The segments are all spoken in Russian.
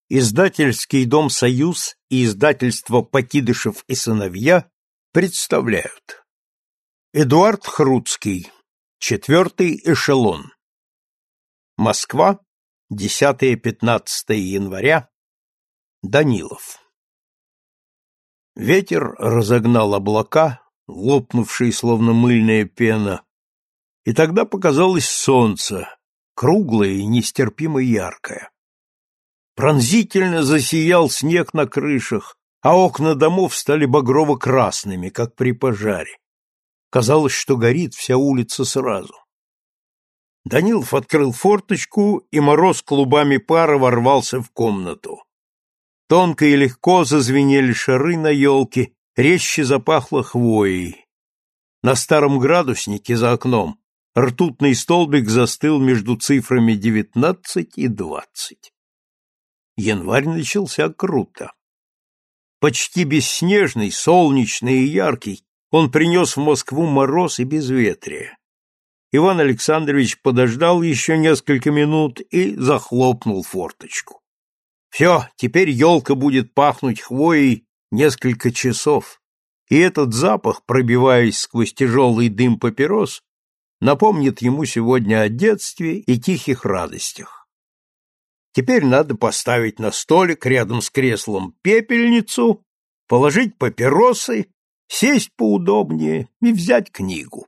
Издательский дом «Союз» и издательство «Покидышев и сыновья» представляют. Эдуард Хруцкий. Четвертый эшелон. Москва. 10-15 января. Данилов. Ветер разогнал облака, лопнувшие словно мыльная пена, и тогда показалось солнце, круглое и нестерпимо яркое. Пронзительно засиял снег на крышах, а окна домов стали багрово-красными, как при пожаре. Казалось, что горит вся улица сразу. Данилов открыл форточку, и мороз клубами пара ворвался в комнату. Тонко и легко зазвенели шары на елке, резче запахло хвоей. На старом градуснике за окном ртутный столбик застыл между цифрами 19 и 20. Январь начался круто. Почти бесснежный, солнечный и яркий, он принес в Москву мороз и безветрие. Иван Александрович подождал еще несколько минут и захлопнул форточку. Все, теперь елка будет пахнуть хвоей несколько часов, и этот запах, пробиваясь сквозь тяжелый дым папирос, напомнит ему сегодня о детстве и тихих радостях. Теперь надо поставить на столик рядом с креслом пепельницу, положить папиросы, сесть поудобнее и взять книгу.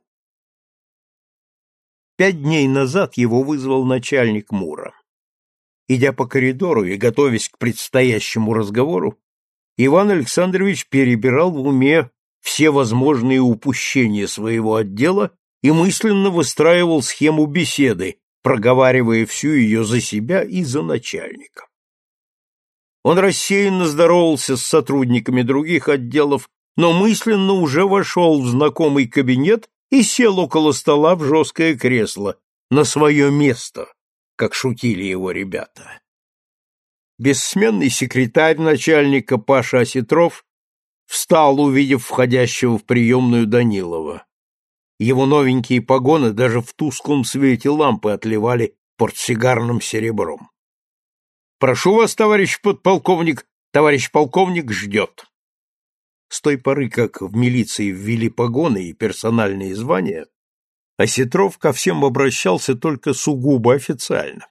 5 дней назад его вызвал начальник МУРа. Идя по коридору и готовясь к предстоящему разговору, Иван Александрович перебирал в уме все возможные упущения своего отдела и мысленно выстраивал схему беседы, проговаривая всю ее за себя и за начальника. Он рассеянно здоровался с сотрудниками других отделов, но мысленно уже вошел в знакомый кабинет и сел около стола в жесткое кресло, на свое место, как шутили его ребята. Бессменный секретарь начальника Паша Осетров встал, увидев входящего в приемную Данилова. Его новенькие погоны даже в тусклом свете лампы отливали портсигарным серебром. «Прошу вас, товарищ подполковник, товарищ полковник ждет». С той поры, как в милиции ввели погоны и персональные звания, Осетров ко всем обращался только сугубо официально.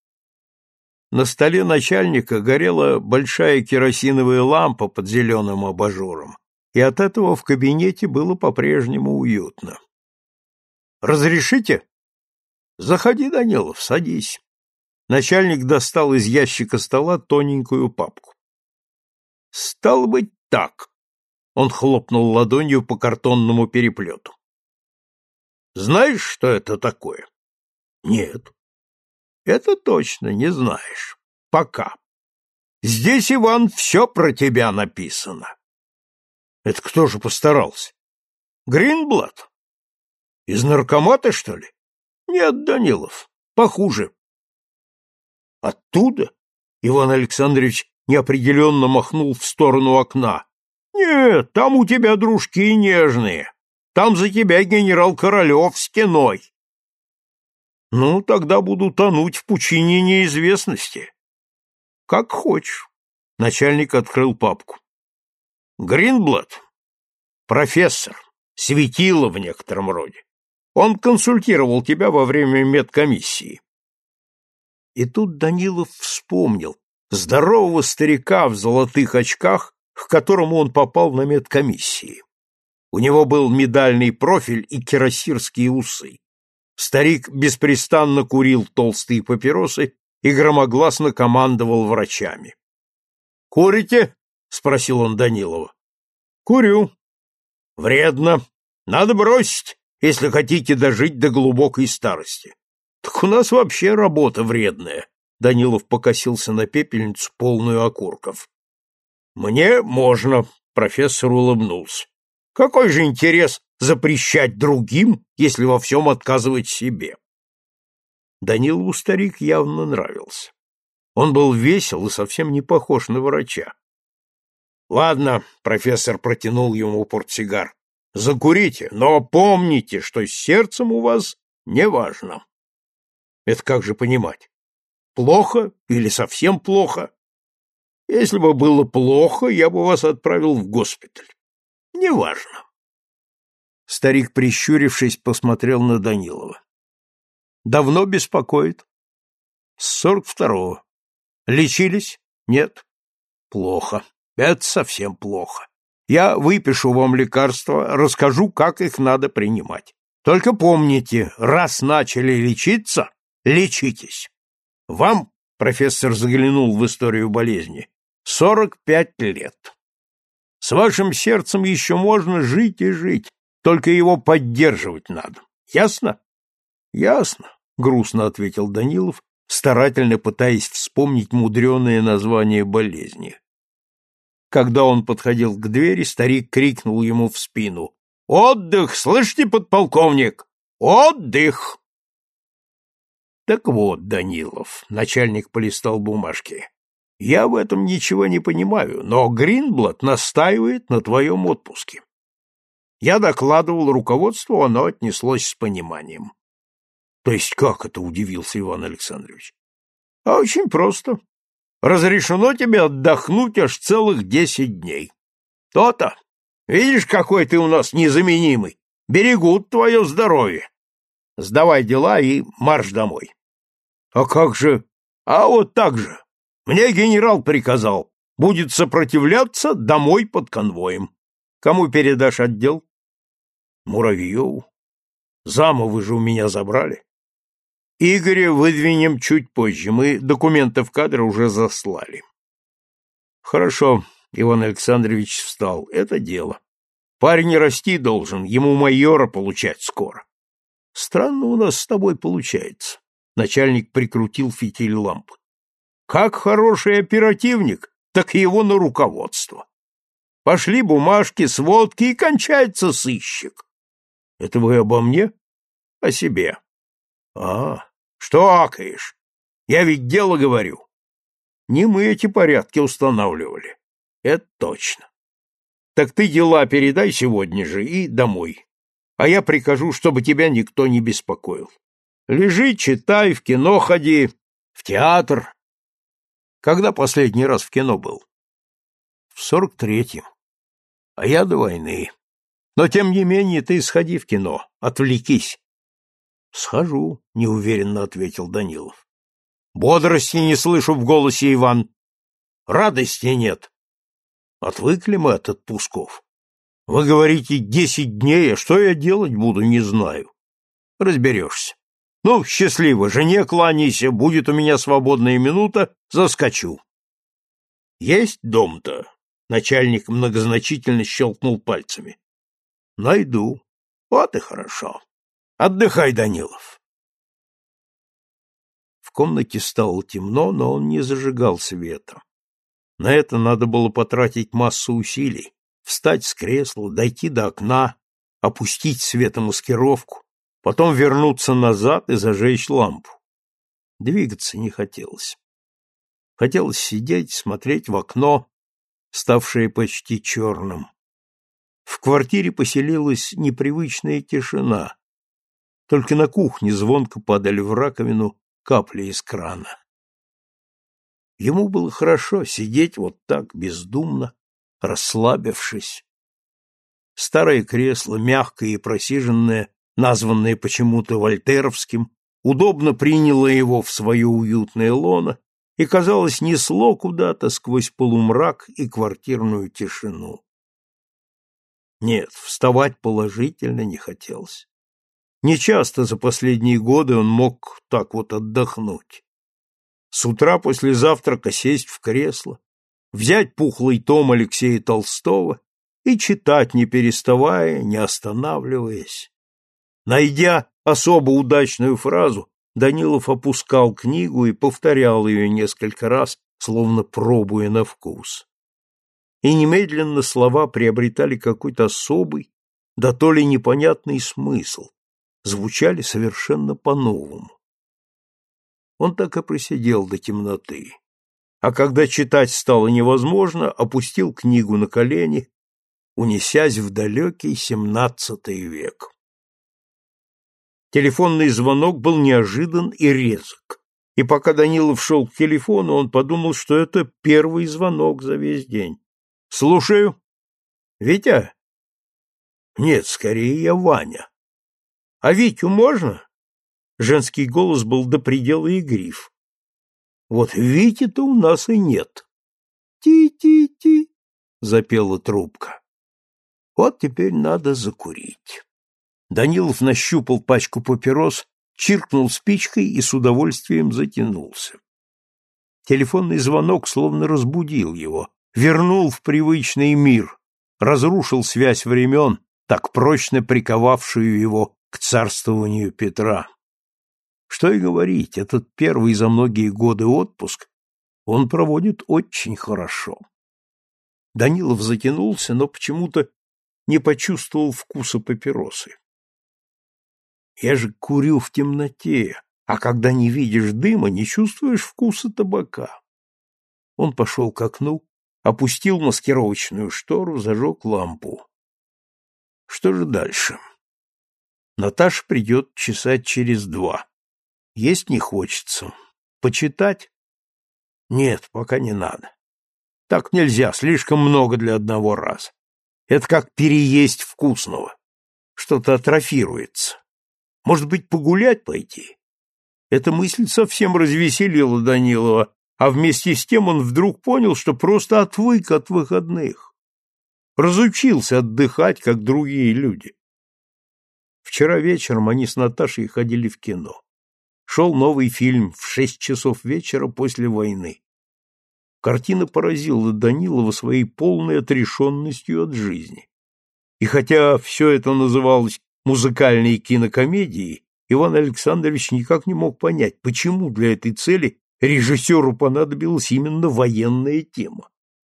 На столе начальника горела большая керосиновая лампа под зеленым абажуром, и от этого в кабинете было по-прежнему уютно. «Разрешите?» «Заходи, Данилов, садись». Начальник достал из ящика стола тоненькую папку. «Стало быть, так». Он хлопнул ладонью по картонному переплету. «Знаешь, что это такое?» «Нет». «Это точно не знаешь. Пока. Здесь, Иван, все про тебя написано». «Это кто же постарался?» «Гринблат». Из наркомата, что ли? Нет, Данилов, похуже. Оттуда? Иван Александрович неопределенно махнул в сторону окна. Нет, там у тебя дружки нежные. Там за тебя генерал Королев стеной. Ну, тогда буду тонуть в пучине неизвестности. Как хочешь. Начальник открыл папку. Гринблат, профессор, светило в некотором роде. Он консультировал тебя во время медкомиссии. И тут Данилов вспомнил здорового старика в золотых очках, к которому он попал на медкомиссии. У него был медальный профиль и кирасирские усы. Старик беспрестанно курил толстые папиросы и громогласно командовал врачами. «Курите?» — спросил он Данилова. «Курю». «Вредно. Надо бросить, если хотите дожить до глубокой старости. Так у нас вообще работа вредная. Данилов покосился на пепельницу, полную окурков. Мне можно, профессор улыбнулся. Какой же интерес запрещать другим, если во всем отказывать себе? Данилову старик явно нравился. Он был весел и совсем не похож на врача. Ладно, профессор протянул ему портсигар. Закурите, но помните, что с сердцем у вас неважно. Это как же понимать? Плохо или совсем плохо? Если бы было плохо, я бы вас отправил в госпиталь. Неважно. Старик, прищурившись, посмотрел на Данилова. Давно беспокоит? С 42-го. Лечились? Нет. Плохо. Это совсем плохо. Я выпишу вам лекарства, расскажу, как их надо принимать. Только помните, раз начали лечиться, лечитесь. Вам, профессор заглянул в историю болезни, 45 лет. С вашим сердцем еще можно жить и жить, только его поддерживать надо. Ясно? Ясно, грустно ответил Данилов, старательно пытаясь вспомнить мудреное название болезни. Когда он подходил к двери, старик крикнул ему в спину: «Отдых! Слышите, подполковник? Отдых!» Так вот, Данилов, начальник полистал бумажки, я в этом ничего не понимаю, но Гринблат настаивает на твоем отпуске. Я докладывал руководству, оно отнеслось с пониманием. То есть как это, удивился Иван Александрович? А очень просто. Разрешено тебе отдохнуть аж целых 10 дней. То-то. Видишь, какой ты у нас незаменимый. Берегут твое здоровье. Сдавай дела и марш домой. А как же? А вот так же. Мне генерал приказал. Будет сопротивляться, домой под конвоем. Кому передашь отдел? Муравьеву. Зама вы же у меня забрали. Игоря выдвинем чуть позже. Мы документы в кадр уже заслали. Хорошо. Иван Александрович встал. Это дело. Парень расти должен, ему майора получать скоро. Странно у нас с тобой получается. Начальник прикрутил фитиль лампы. Как хороший оперативник, так его на руководство. Пошли бумажки, сводки, и кончается сыщик. Это вы обо мне? О себе. Что акаешь? Я ведь дело говорю. Не мы эти порядки устанавливали. Это точно. Так ты дела передай сегодня же и домой. А я прикажу, чтобы тебя никто не беспокоил. Лежи, читай, в кино ходи, в театр. Когда последний раз в кино был? В 43-м. А я до войны. Но, тем не менее, ты сходи в кино, отвлекись. Схожу, неуверенно ответил Данилов. Бодрости не слышу в голосе, Иван. Радости нет. Отвыкли мы от отпусков. Вы говорите 10 дней, а что я делать буду, не знаю. Разберешься. Ну, счастливо, жене кланяйся, будет у меня свободная минута, заскочу. Есть дом-то? Начальник многозначительно щелкнул пальцами. Найду. Вот и хорошо. Отдыхай, Данилов. В комнате стало темно, но он не зажигал света. На это надо было потратить массу усилий. Встать с кресла, дойти до окна, опустить светомаскировку, потом вернуться назад и зажечь лампу. Двигаться не хотелось. Хотелось сидеть, смотреть в окно, ставшее почти черным. В квартире поселилась непривычная тишина. Только на кухне звонко падали в раковину капли из крана. Ему было хорошо сидеть вот так, бездумно, расслабившись. Старое кресло, мягкое и просиженное, названное почему-то вольтеровским, удобно приняло его в свое уютное лоно и, казалось, несло куда-то сквозь полумрак и квартирную тишину. Нет, вставать положительно не хотелось. Нечасто за последние годы он мог так вот отдохнуть. С утра после завтрака сесть в кресло, взять пухлый том Алексея Толстого и читать, не переставая, не останавливаясь. Найдя особо удачную фразу, Данилов опускал книгу и повторял ее несколько раз, словно пробуя на вкус. И немедленно слова приобретали какой-то особый, да то ли непонятный смысл, звучали совершенно по-новому. Он так и просидел до темноты, а когда читать стало невозможно, опустил книгу на колени, унесясь в далекий XVII век. Телефонный звонок был неожидан и резок. и пока Данилов шел к телефону, он подумал, что это первый звонок за весь день. «Слушаю. Витя?» «Нет, скорее я Ваня». «А Витю можно?» Женский голос был до предела игрив. «Вот Вити-то у нас и нет». «Ти-ти-ти», — запела трубка. «Вот теперь надо закурить». Данилов нащупал пачку папирос, чиркнул спичкой и с удовольствием затянулся. Телефонный звонок словно разбудил его, вернул в привычный мир, разрушил связь времен, так прочно приковавшую его к царствованию Петра. Что и говорить, этот первый за многие годы отпуск он проводит очень хорошо. Данилов затянулся, но почему-то не почувствовал вкуса папиросы. Я же курю в темноте, а когда не видишь дыма, не чувствуешь вкуса табака. Он пошел к окну, опустил маскировочную штору, зажег лампу. Что же дальше? Наташа придет часа через 2. Есть не хочется. Почитать? Нет, пока не надо. Так нельзя, слишком много для одного раза. Это как переесть вкусного. Что-то атрофируется. Может быть, погулять пойти? Эта мысль совсем развеселила Данилова, а вместе с тем он вдруг понял, что просто отвык от выходных. Разучился отдыхать, как другие люди. Вчера вечером они с Наташей ходили в кино. Шел новый фильм в 6 часов вечера после войны. Картина поразила Данилова своей полной отрешенностью от жизни. И хотя все это называлось музыкальной кинокомедией, Иван Александрович никак не мог понять, почему для этой цели режиссеру понадобилась именно военная тема.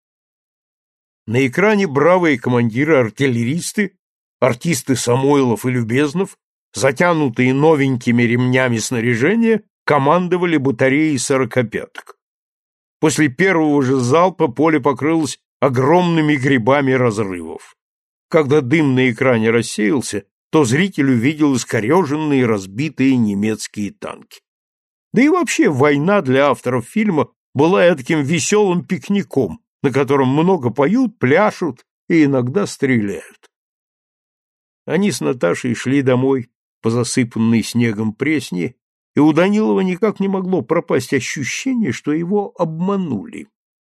На экране бравые командиры-артиллеристы, артисты Самойлов и Любезнов, затянутые новенькими ремнями снаряжения, командовали батареей сорокопяток. После первого же залпа поле покрылось огромными грибами разрывов. Когда дым на экране рассеялся, то зритель увидел искореженные разбитые немецкие танки. Да и вообще война для авторов фильма была таким веселым пикником, на котором много поют, пляшут и иногда стреляют. Они с Наташей шли домой по засыпанной снегом Пресне, и у Данилова никак не могло пропасть ощущение, что его обманули.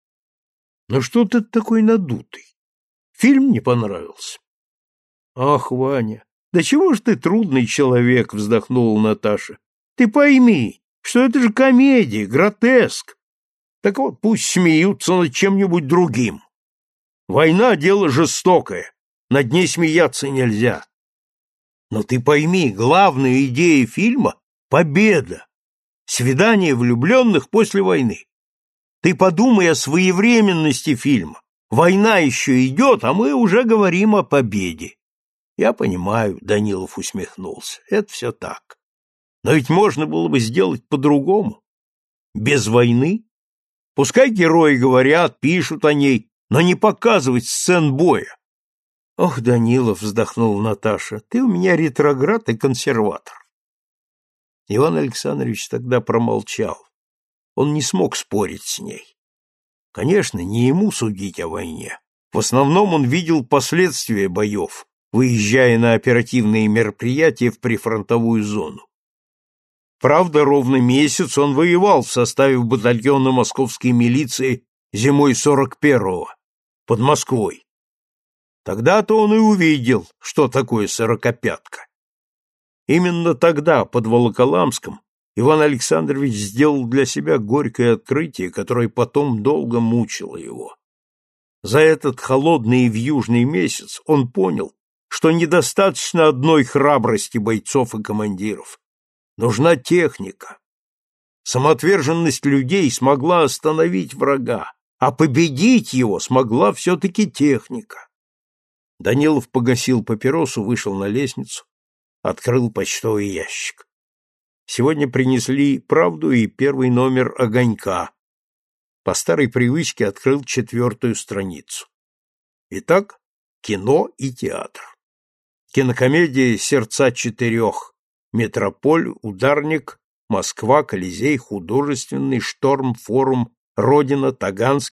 Но что ты такой надутый? Фильм не понравился? Ах, Ваня, да чего ж ты трудный человек, вздохнула Наташа. Ты пойми, что это же комедия, гротеск. Так вот, пусть смеются над чем-нибудь другим. Война — дело жестокое, над ней смеяться нельзя. Но ты пойми, главная идея фильма — победа, свидание влюбленных после войны. Ты подумай о своевременности фильма. Война еще идет, а мы уже говорим о победе. Я понимаю, Данилов усмехнулся, это все так. Но ведь можно было бы сделать по-другому. Без войны. Пускай герои говорят, пишут о ней, но не показывать сцен боя. Ох, Данилов, вздохнула Наташа, ты у меня ретроград и консерватор. Иван Александрович тогда промолчал. Он не смог спорить с ней. Конечно, не ему судить о войне. В основном он видел последствия боев, выезжая на оперативные мероприятия в прифронтовую зону. Правда, ровно месяц он воевал в составе батальона московской милиции зимой 41-го, под Москвой. Тогда-то он и увидел, что такое сорокопятка. Именно тогда, под Волоколамском, Иван Александрович сделал для себя горькое открытие, которое потом долго мучило его. За этот холодный и вьюжный месяц он понял, что недостаточно одной храбрости бойцов и командиров. Нужна техника. Самоотверженность людей смогла остановить врага, а победить его смогла все-таки техника. Данилов погасил папиросу, вышел на лестницу, открыл почтовый ящик. Сегодня принесли «Правду» и первый номер «Огонька». По старой привычке открыл 4-ю страницу. Итак, кино и театр. Кинокомедия «Сердца четырех», «Метрополь», «Ударник», Москва, Колизей, Художественный, Шторм, Форум, Родина, Таганский,